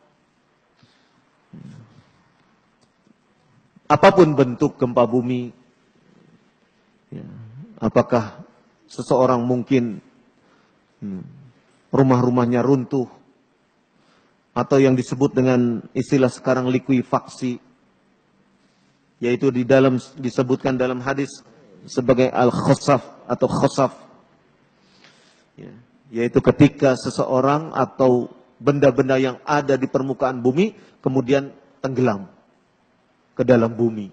[SPEAKER 1] apapun bentuk gempa bumi, ya, apakah seseorang mungkin rumah-rumahnya runtuh, atau yang disebut dengan istilah sekarang likuifaksi, yaitu disebutkan dalam hadis sebagai al-khasaf atau khasaf, ya, yaitu ketika seseorang atau benda-benda yang ada di permukaan bumi kemudian tenggelam ke dalam bumi.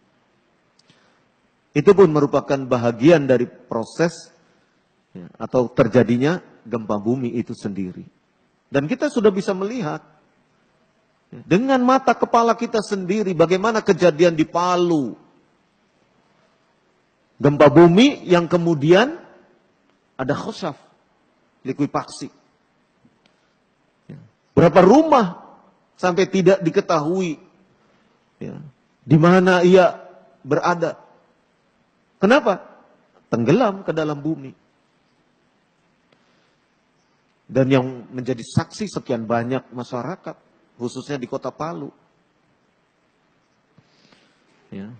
[SPEAKER 1] Itu pun merupakan bahagian dari proses, ya, atau terjadinya gempa bumi itu sendiri. Dan kita sudah bisa melihat dengan mata kepala kita sendiri bagaimana kejadian di Palu. Gempa bumi yang kemudian ada khasaf, likuifaksi. Berapa rumah sampai tidak diketahui, ya, di mana ia berada. Kenapa? Tenggelam ke dalam bumi. Dan yang menjadi saksi sekian banyak masyarakat, khususnya di kota Palu. Ya.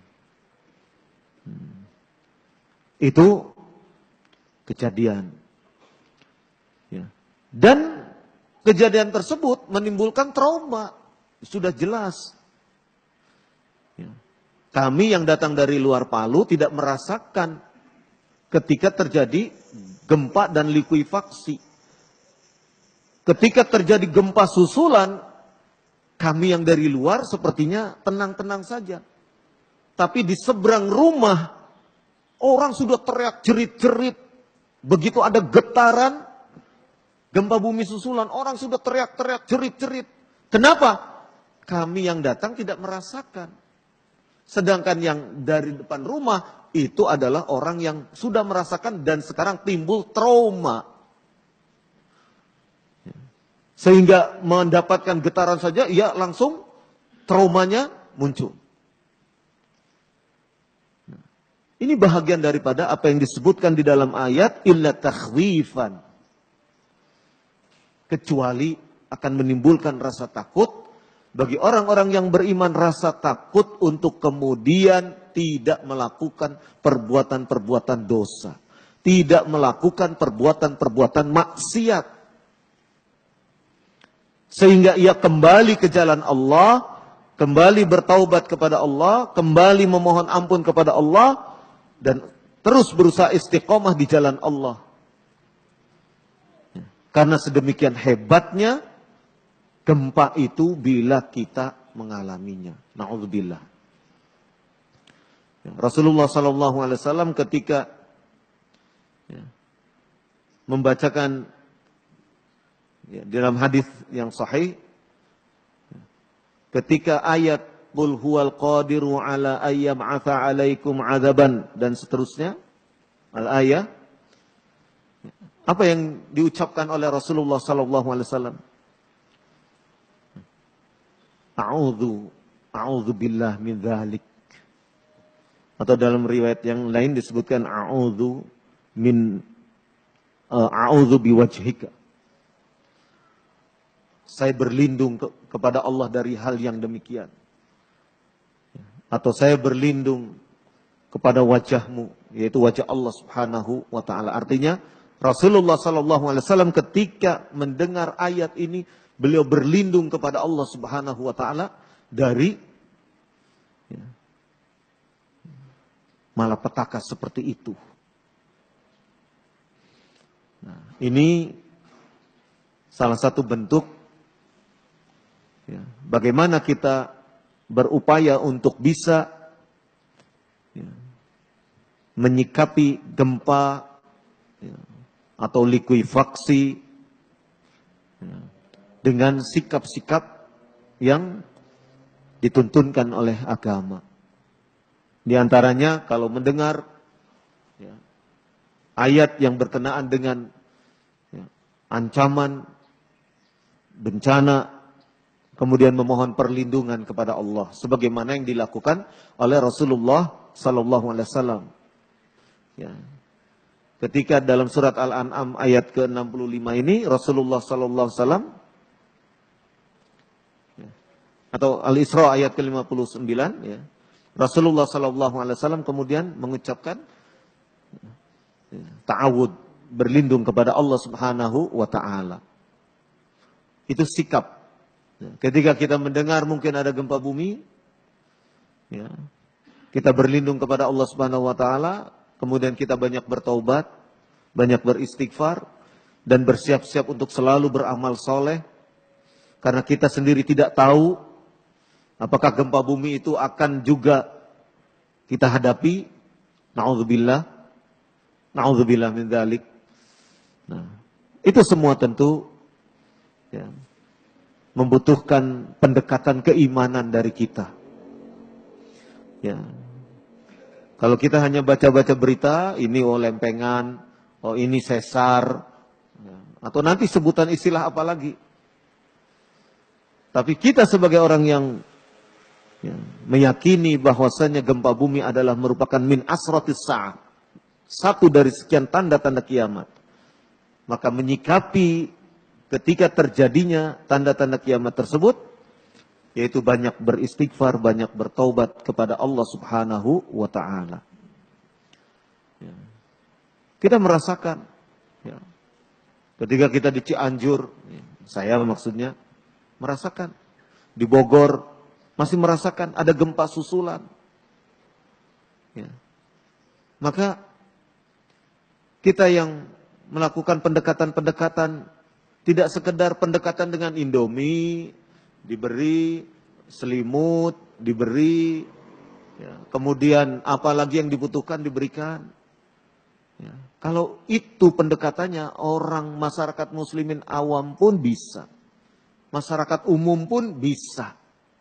[SPEAKER 1] Itu kejadian. Ya. Dan kejadian tersebut menimbulkan trauma. Sudah jelas. Ya. Kami yang datang dari luar Palu tidak merasakan ketika terjadi gempa dan likuifaksi. Ketika terjadi gempa susulan, kami yang dari luar sepertinya tenang-tenang saja. Tapi di seberang rumah, orang sudah teriak jerit-jerit. Begitu ada getaran, gempa bumi susulan, orang sudah teriak-teriak jerit-jerit. Kenapa? Kami yang datang tidak merasakan. Sedangkan yang dari depan rumah, itu adalah orang yang sudah merasakan dan sekarang timbul trauma. Sehingga mendapatkan getaran saja, ia langsung traumanya muncul. Ini bahagian daripada apa yang disebutkan di dalam ayat, illa takhwifan. Kecuali akan menimbulkan rasa takut. Bagi orang-orang yang beriman, rasa takut untuk kemudian tidak melakukan perbuatan-perbuatan dosa. Tidak melakukan perbuatan-perbuatan maksiat. Sehingga ia kembali ke jalan Allah, kembali bertaubat kepada Allah, kembali memohon ampun kepada Allah, dan terus berusaha istiqomah di jalan Allah. Karena sedemikian hebatnya gempa itu bila kita mengalaminya. Na'udzubillah. Rasulullah SAW ketika membacakan dalam hadis yang sahih, ketika ayat Qul huwal qadiru ala ayyam atha alaikum adaban dan seterusnya, al-ayah, apa yang diucapkan oleh Rasulullah SAW? A'udzu billah min dzalik. Atau dalam riwayat yang lain disebutkan a'udzu biwajhika. Saya berlindung kepada Allah dari hal yang demikian. Atau saya berlindung kepada wajahmu, yaitu wajah Allah Subhanahu wa ta'ala. Artinya Rasulullah SAW ketika mendengar ayat ini, beliau berlindung kepada Allah Subhanahu wa ta'ala dari malapetaka seperti itu. Nah, ini salah satu bentuk bagaimana kita berupaya untuk bisa menyikapi gempa atau likuifaksi dengan sikap-sikap yang dituntunkan oleh agama. Di antaranya kalau mendengar ayat yang berkenaan dengan ancaman, bencana, kemudian memohon perlindungan kepada Allah, sebagaimana yang dilakukan oleh Rasulullah SAW. Ya. Ketika dalam surat Al-An'am ayat ke-65 ini, Rasulullah SAW, atau Al-Isra ayat ke-59, ya, Rasulullah SAW kemudian mengucapkan ta'awud, berlindung kepada Allah Subhanahu wa ta'ala. Itu sikap. Ketika kita mendengar mungkin ada gempa bumi, ya, kita berlindung kepada Allah Subhanahu wa taala, kemudian kita banyak bertaubat, banyak beristighfar dan bersiap-siap untuk selalu beramal soleh, karena kita sendiri tidak tahu apakah gempa bumi itu akan juga kita hadapi. Na'udzubillah, na'udzubillah min dzalik. Nah, itu semua tentu ya, membutuhkan pendekatan keimanan dari kita. Ya. Kalau kita hanya baca-baca berita, ini lempengan, ini sesar, ya. Atau nanti sebutan istilah apa lagi. Tapi kita sebagai orang yang ya, meyakini bahwasanya gempa bumi adalah merupakan min asratis sa'ah, satu dari sekian tanda-tanda kiamat. Maka menyikapi ketika terjadinya tanda-tanda kiamat tersebut, yaitu banyak beristighfar, banyak bertaubat kepada Allah Subhanahu wa ta'ala. Ya. Kita merasakan, ya, ketika kita di Cianjur, ya, saya maksudnya, merasakan. Di Bogor, masih merasakan ada gempa susulan. Ya. Maka, kita yang melakukan pendekatan-pendekatan, tidak sekedar pendekatan dengan Indomie, diberi selimut, diberi, ya, kemudian apalagi yang dibutuhkan diberikan. Ya, kalau itu pendekatannya, orang masyarakat muslimin awam pun bisa, masyarakat umum pun bisa.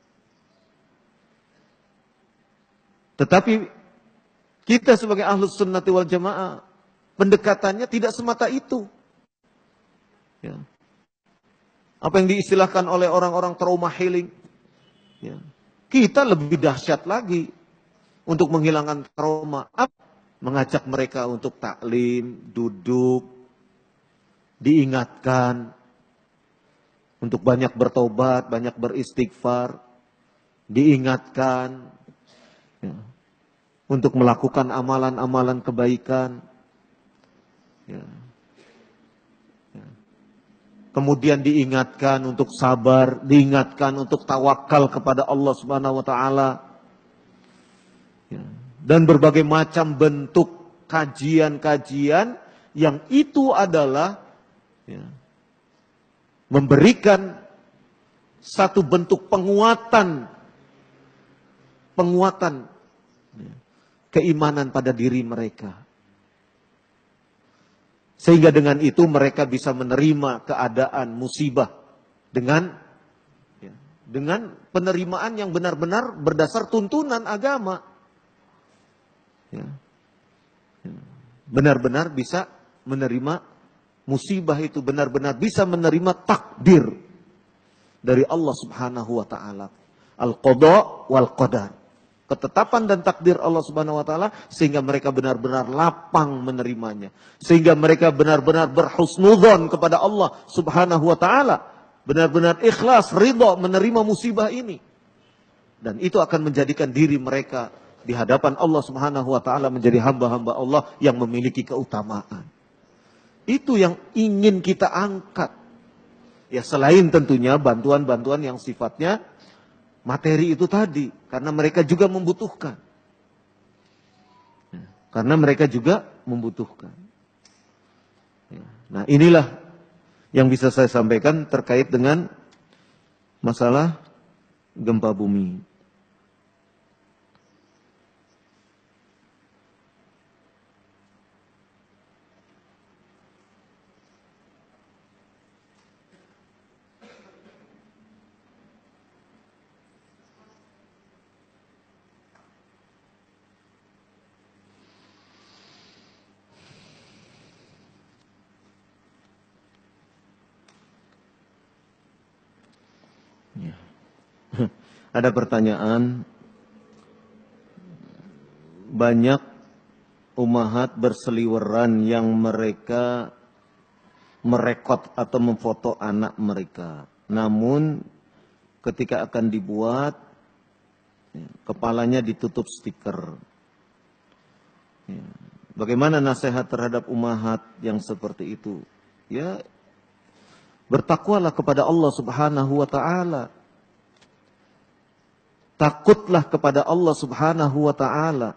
[SPEAKER 1] Tetapi kita sebagai ahlus sunnati wal jamaah, pendekatannya tidak semata itu. Ya. Apa yang diistilahkan oleh orang-orang trauma healing. Ya. Kita lebih dahsyat lagi untuk menghilangkan trauma. Mengajak mereka untuk taklim, duduk, diingatkan untuk banyak bertobat, banyak beristighfar, diingatkan ya, untuk melakukan amalan-amalan kebaikan. Ya. Kemudian diingatkan untuk sabar, diingatkan untuk tawakal kepada Allah Subhanahu wa taala. Ya. Dan berbagai macam bentuk kajian-kajian yang itu adalah ya, memberikan satu bentuk penguatan ya, keimanan pada diri mereka. Sehingga dengan itu mereka bisa menerima keadaan musibah dengan penerimaan yang benar-benar berdasar tuntunan agama. Ya. Benar-benar bisa menerima musibah itu, benar-benar bisa menerima takdir dari Allah Subhanahu wa taala. Al-qada wal qadar. Ketetapan dan takdir Allah Subhanahu wa taala, sehingga mereka benar-benar lapang menerimanya. Sehingga mereka benar-benar berhusnudzon kepada Allah Subhanahu wa taala, benar-benar ikhlas, ridha menerima musibah ini. Dan itu akan menjadikan diri mereka di hadapan Allah Subhanahu wa taala menjadi hamba-hamba Allah yang memiliki keutamaan. Itu yang ingin kita angkat. Ya, selain tentunya bantuan-bantuan yang sifatnya materi itu tadi, karena mereka juga membutuhkan. Karena mereka juga membutuhkan. Nah, inilah yang bisa saya sampaikan terkait dengan masalah gempa bumi. Ada pertanyaan, banyak ummahat berseliweran yang mereka merekod atau memfoto anak mereka. Namun ketika akan dibuat, kepalanya ditutup stiker. Bagaimana nasihat terhadap ummahat yang seperti itu? Ya, bertakwalah kepada Allah Subhanahu wa taala. takutlah kepada Allah Subhanahu wa ta'ala.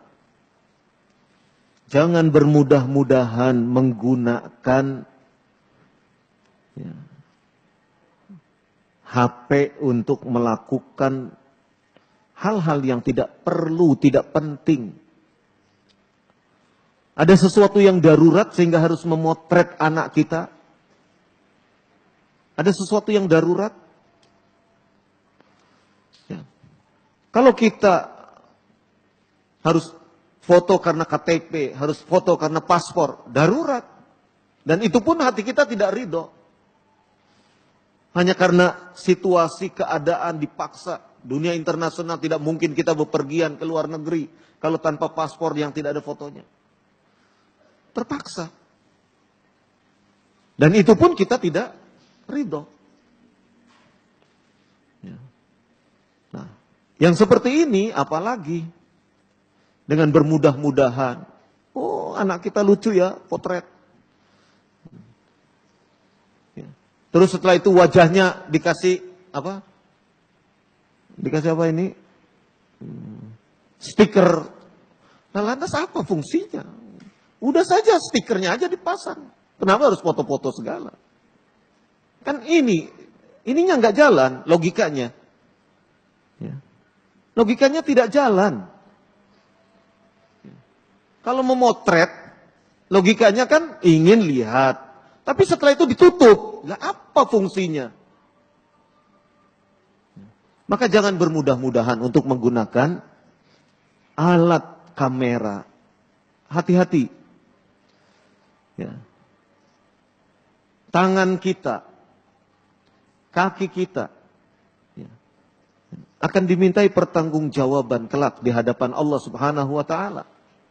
[SPEAKER 1] Jangan bermudah-mudahan menggunakan HP untuk melakukan hal-hal yang tidak perlu, tidak penting. Ada sesuatu yang darurat sehingga harus memotret anak kita. Ada sesuatu yang darurat. Ya. Kalau kita harus foto karena KTP, harus foto karena paspor, darurat. Dan itu pun hati kita tidak ridho. Hanya karena situasi keadaan dipaksa. Dunia internasional tidak mungkin kita bepergian ke luar negeri kalau tanpa paspor yang tidak ada fotonya. Terpaksa. Dan itu pun kita tidak ridho. Ya. Nah, yang seperti ini apalagi dengan bermudah-mudahan. Oh, anak kita lucu ya, potret. Terus setelah itu wajahnya dikasih apa? Dikasih apa ini? Stiker. Nah, lantas apa fungsinya? Udah saja stikernya aja dipasang. Kenapa harus foto-foto segala? Kan ininya nggak jalan logikanya. Ya. Logikanya tidak jalan. Ya. Kalau memotret, logikanya kan ingin lihat. Tapi setelah itu ditutup. Nah, apa fungsinya? Maka jangan bermudah-mudahan untuk menggunakan alat kamera. Hati-hati. Ya. Tangan kita, kaki kita, ya, akan dimintai pertanggungjawaban kelak di hadapan Allah Subhanahu wa ta'ala.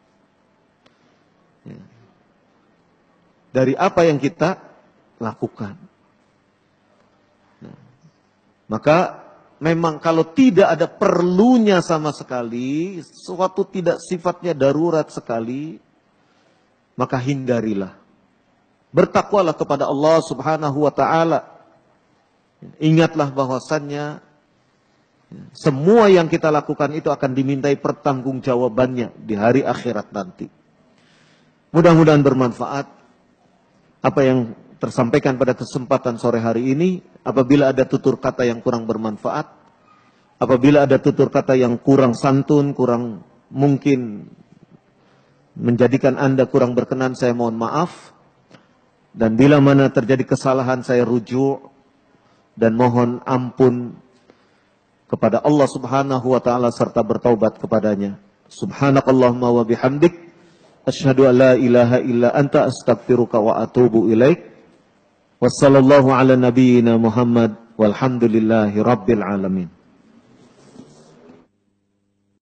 [SPEAKER 1] Ya. Dari apa yang kita lakukan. Nah, maka memang kalau tidak ada perlunya sama sekali, sesuatu tidak sifatnya darurat sekali, maka hindarilah. Bertakwalah kepada Allah Subhanahu wa ta'ala. Ingatlah bahwasannya semua yang kita lakukan itu akan dimintai pertanggungjawabannya di hari akhirat nanti. Mudah-mudahan bermanfaat apa yang tersampaikan pada kesempatan sore hari ini. Apabila ada tutur kata yang kurang bermanfaat, apabila ada tutur kata yang kurang santun, kurang mungkin menjadikan Anda kurang berkenan, saya mohon maaf. Dan bila mana terjadi kesalahan, saya rujuk dan mohon ampun kepada Allah Subhanahu wa ta'ala serta bertaubat kepadanya. Subhanakallahumma wa bihamdik, asyhadu an la ilaha illa anta, astaghfiruka wa atubu ilaik. Wassallallahu ala nabiyyina Muhammad walhamdulillahi rabbil alamin.